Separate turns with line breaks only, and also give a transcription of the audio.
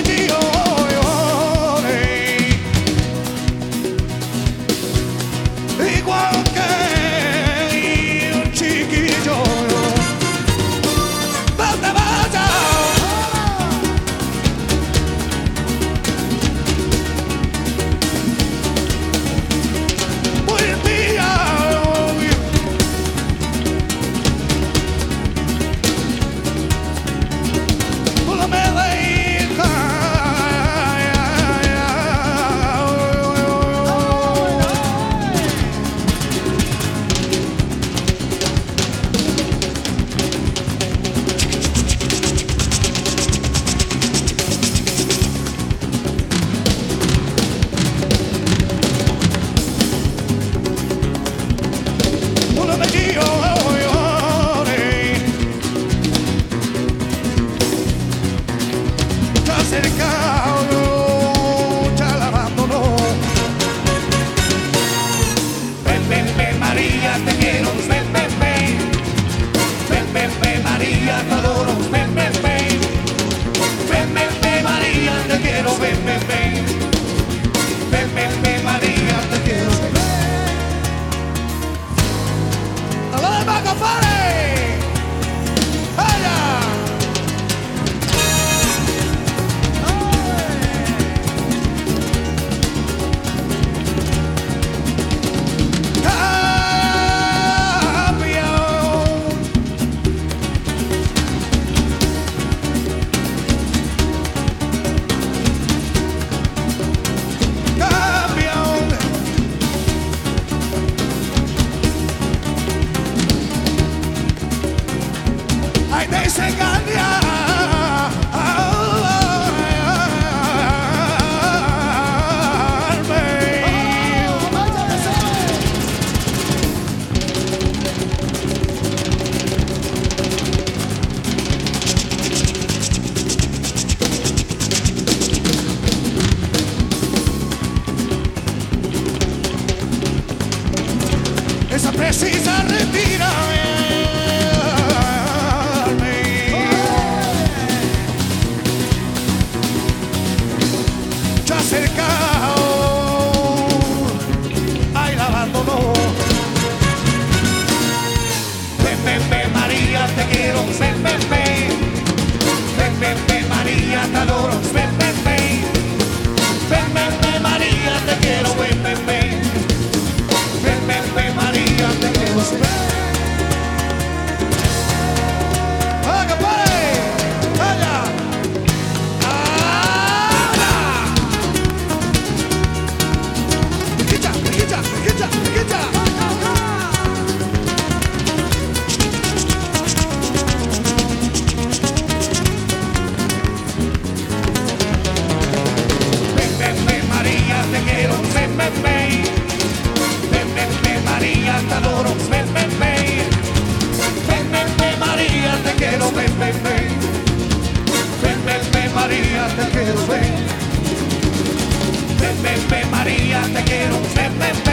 Esa precisa retirarme. Ya cercado, ay, la abandonó. Ven, ven, ven, María, te quiero. Ven, ven, ven. Ven, ven, ven, María, te adoro. Ven, ven, ven. Ven, ven, ven, María, te quiero. Ven, ven, ven. Ven, ven, ven, María, te quiero. ¡Ah, compadre! ¡Vaya! ¡Ahora! ¡Riquita, riquita, riquita, riquita! Ven, ven, ven, María, te quiero. Ven, ven, ven. Ven, ven, ven, María, te adoro. Ven, ven, ven. Ven, ven, ven, María, te quiero. Ven, ven, ven. Ven, ven, ven, María, te quiero. Ven. Ven, ven, ven, María, te quiero. Ven, ven, ven.